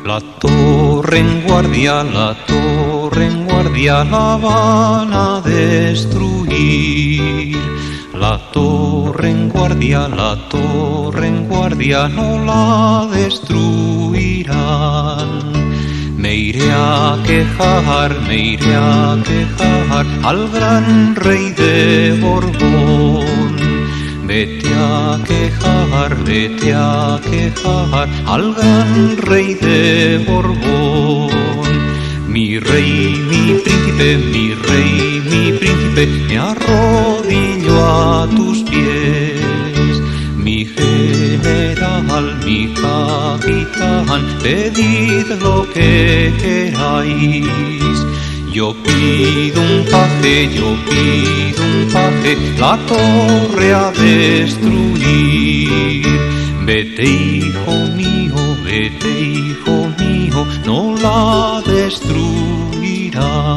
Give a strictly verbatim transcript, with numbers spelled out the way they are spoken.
La torre en guardia, la torre en guardia la van a destruir. La torre en guardia, la torre en guardia no la destruirán. Me iré a quejar, me iré a quejar al gran rey de Borbón. Vete a quejar, vete a quejar al gran rey de Borbón. Mi rey, mi príncipe, mi rey, mi príncipe, me arrodillo a tus pies. Mi general, mi capitán, pedid lo que queráis. Yo pido un paje, yo pido un paje, la torre a destruir. Vete, hijo mío, vete, hijo mío, no la destruirás.